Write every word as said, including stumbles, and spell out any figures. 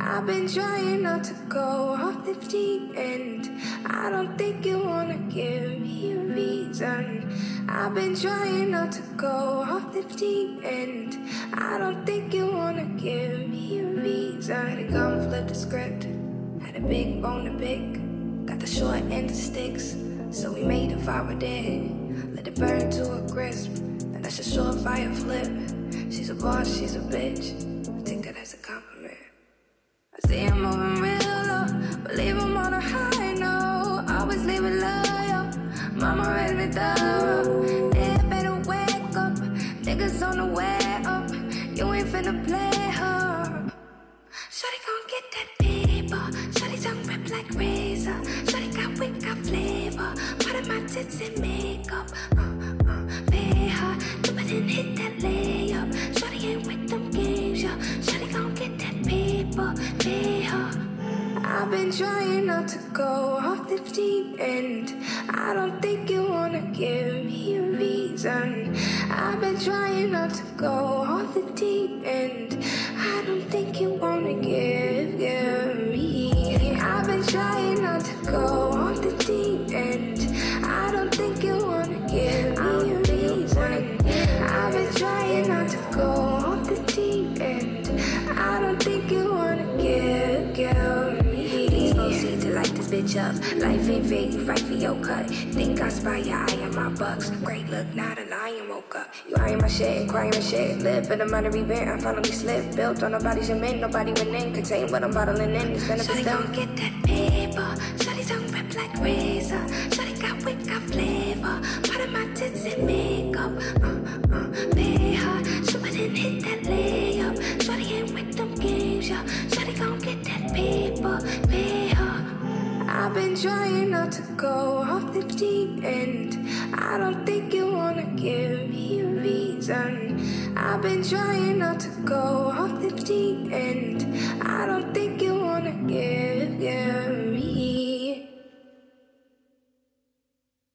I've been trying not to go off the deep end. I don't think you wanna give me a reason. I've been trying not to go off the deep end. I don't think you wanna give me a reason. Had to come flip the script, had a big bone to pick. Got the short end of sticks, so we made a fire there. Let it burn to a crisp, and that's a surefire flip. She's a boss, she's a bitch. I take that as a compliment. I see him moving real low, but leave him on a high note. Always leave it loyal, mama raised me thorough. Yeah, better wake up, niggas on the way up. You ain't finna play her. Shorty gon' get that paper. Shorty tongue rip like razor. Shorty got wit, got flavor. Part of my tits and makeup. Uh, uh, pay her, do it and hit that layup. Shorty ain't with them games, yeah. Shorty gon' get that paper, pay her. I've been trying not to go off the deep end. I don't think you wanna give me a reason. I've been trying not to go off the deep end. I don't think you wanna give, give me. I've been trying not to go off the deep end. I don't think you wanna give me a reason. I've been trying not to go off the deep end. I don't think you wanna give, give me. These folks seem to light this bitch up. Life ain't fair, you fight for your cut. Think I spy your eye on my bucks. Great look, not a lion woke up. You eyeing my shit, crying my shit. Live in a minor event, I finally slipped. Built on nobody's cement, nobody within. Contain what I'm bottling in, it's benefits done. Shawty gon' get that paper. Shawty tongue rip like razor. Shawty got wit, got flavor. Part of my tits and makeup. Uh, uh, pay her. Shoot it and hit that layup. Shawty ain't with them games, yeah. Shawty gon' get that paper, pay her. I've been trying not to go off the deep end. I don't think you wanna give me a reason. I've been trying not to go off the deep end. I don't think